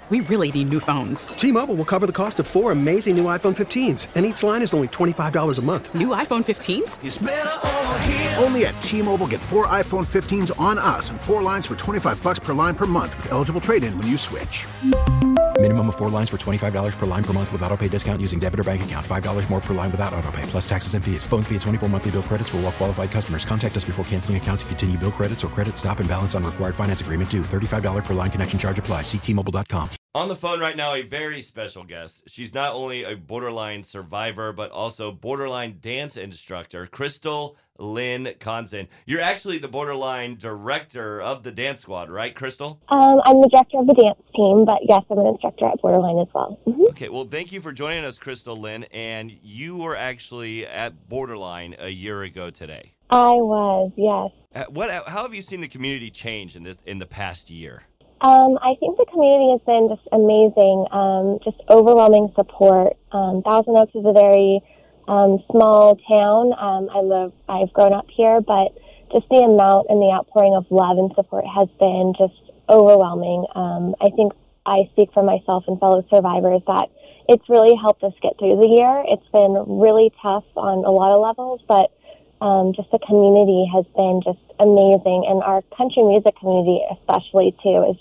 We really need new phones. T-Mobile will cover the cost of 4 amazing new iPhone 15s, and each line is only $25 a month. New iPhone 15s? It's better over here. Only at T-Mobile, get 4 iPhone 15s on us and 4 lines for $25 per line per month with eligible trade-in when you switch. Minimum of 4 lines for $25 per line per month with autopay discount using debit or bank account. $5 more per line without autopay, plus taxes and fees. Phone fee at 24 monthly bill credits for well-qualified customers. Contact us before canceling account to continue bill credits or credit stop and balance on required finance agreement due. $35 per line connection charge applies. See T-Mobile.com. On the phone right now, a very special guest. She's not only a borderline survivor, but also borderline dance instructor, Crystal Lynn Conzen. You're actually the borderline director of the dance squad, right, Crystal? I'm the director of the dance team, but yes, I'm an instructor at Borderline as well. Mm-hmm. Okay, well, thank you for joining us, Crystal Lynn. And you were actually at Borderline a year ago today. I was, yes. How have you seen the community change in the past year? I think the community has been just amazing, just overwhelming support. Thousand Oaks is a very small town. I've grown up here, but just the amount and the outpouring of love and support has been just overwhelming. I think I speak for myself and fellow survivors that it's really helped us get through the year. It's been really tough on a lot of levels, but just the community has been just amazing, and our country music community especially too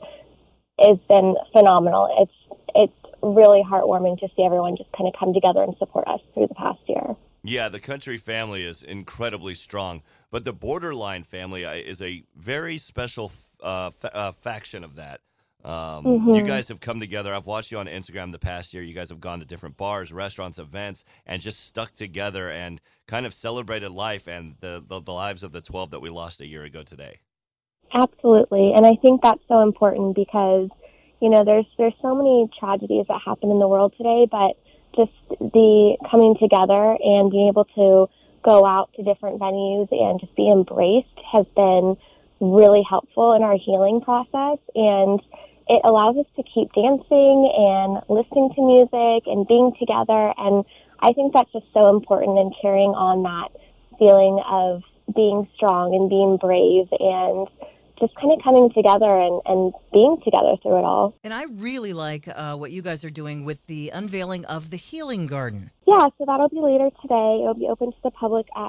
has been phenomenal. It's really heartwarming to see everyone just kind of come together and support us through the past year. Yeah, the country family is incredibly strong, but the Borderline family is a very special faction of that. You guys have come together. I've watched you on Instagram the past year. You guys have gone to different bars, restaurants, events, and just stuck together and kind of celebrated life and the lives of the 12 that we lost a year ago today. Absolutely. And I think that's so important because, you know, there's so many tragedies that happen in the world today, but just the coming together and being able to go out to different venues and just be embraced has been really helpful in our healing process. And it allows us to keep dancing and listening to music and being together. And I think that's just so important in carrying on that feeling of being strong and being brave and just kind of coming together and being together through it all. And I really like what you guys are doing with the unveiling of the Healing Garden. Yeah, so that'll be later today. It'll be open to the public at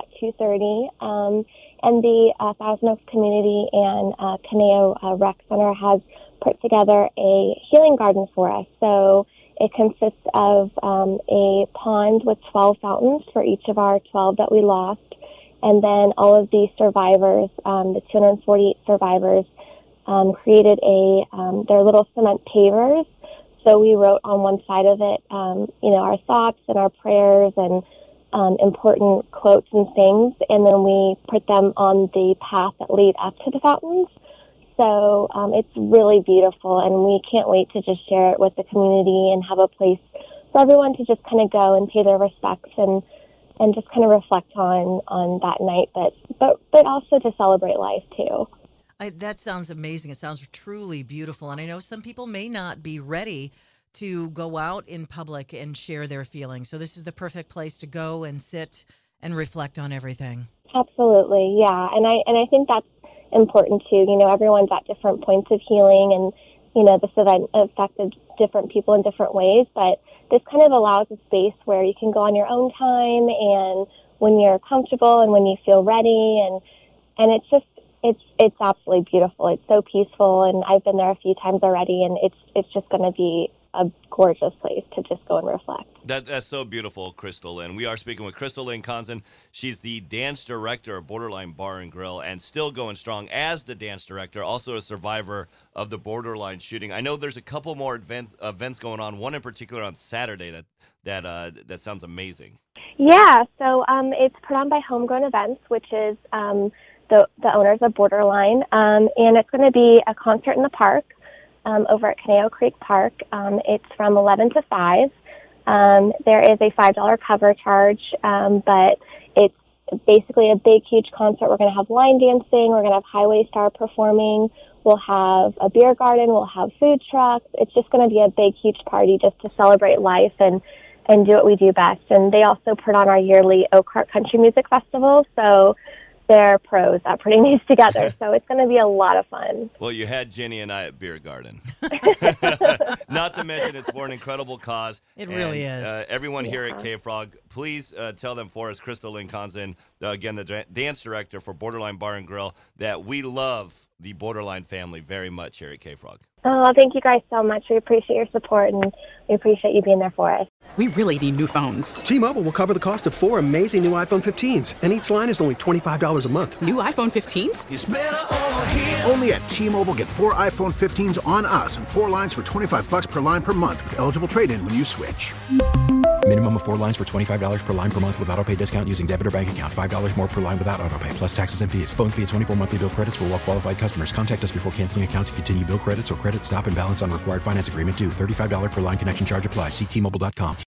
2:30. And the Thousand Oaks community and Caneo Rec Center has put together a healing garden for us. So it consists of a pond with 12 fountains for each of our 12 that we lost. And then all of the survivors, the 248 survivors, created their little cement pavers. So we wrote on one side of it, our thoughts and our prayers and important quotes and things. And then we put them on the path that lead up to the fountains. So it's really beautiful, and we can't wait to just share it with the community and have a place for everyone to just kind of go and pay their respects and just kind of reflect on that night, but also to celebrate life too. That sounds amazing. It sounds truly beautiful. And I know some people may not be ready to go out in public and share their feelings. So this is the perfect place to go and sit and reflect on everything. Absolutely, yeah. And I think that's important too. You know, everyone's at different points of healing, and you know, this event affected different people in different ways, but this kind of allows a space where you can go on your own time and when you're comfortable and when you feel ready, and it's just it's absolutely beautiful. It's so peaceful, and I've been there a few times already, and it's just going to be a gorgeous place to just go and reflect. That's so beautiful, Crystal Lynn. We are speaking with Crystal Lynn Conzen. She's the dance director of Borderline Bar and Grill, and still going strong as the dance director, also a survivor of the Borderline shooting. I know there's a couple more events going on, one in particular on Saturday that sounds amazing. Yeah, so it's put on by Homegrown Events, which is the owners of Borderline, and it's going to be a concert in the park over at Caneo Creek Park. It's from 11 to 5. There is a $5 cover charge, but it's basically a big, huge concert. We're going to have line dancing. We're going to have Highway Star performing. We'll have a beer garden. We'll have food trucks. It's just going to be a big, huge party just to celebrate life and do what we do best. And they also put on our yearly Oak Heart Country Music Festival. So they're pros at putting these together. So it's going to be a lot of fun. Well, you had Jenny and I at Beer Garden. Not to mention it's for an incredible cause. It really is. Everyone here at K-Frog, please tell them for us, Crystal Lynn Conzen, again, the dance director for Borderline Bar and Grill, that we love the Borderline family very much here at K-Frog. Oh, thank you guys so much. We appreciate your support, and we appreciate you being there for us. We really need new phones. T-Mobile will cover the cost of 4 amazing new iPhone 15s, and each line is only $25 a month. New iPhone 15s? It's better over here. Only at T-Mobile, get 4 iPhone 15s on us and 4 lines for $25 per line per month with eligible trade-in when you switch. Minimum of 4 lines for $25 per line per month with autopay discount using debit or bank account. $5 more per line without autopay, plus taxes and fees. Phone fee at 24 monthly bill credits for well-qualified customers. Contact us before canceling account to continue bill credits or credit stop and balance on required finance agreement due. $35 per line connection charge applies. See T-Mobile.com.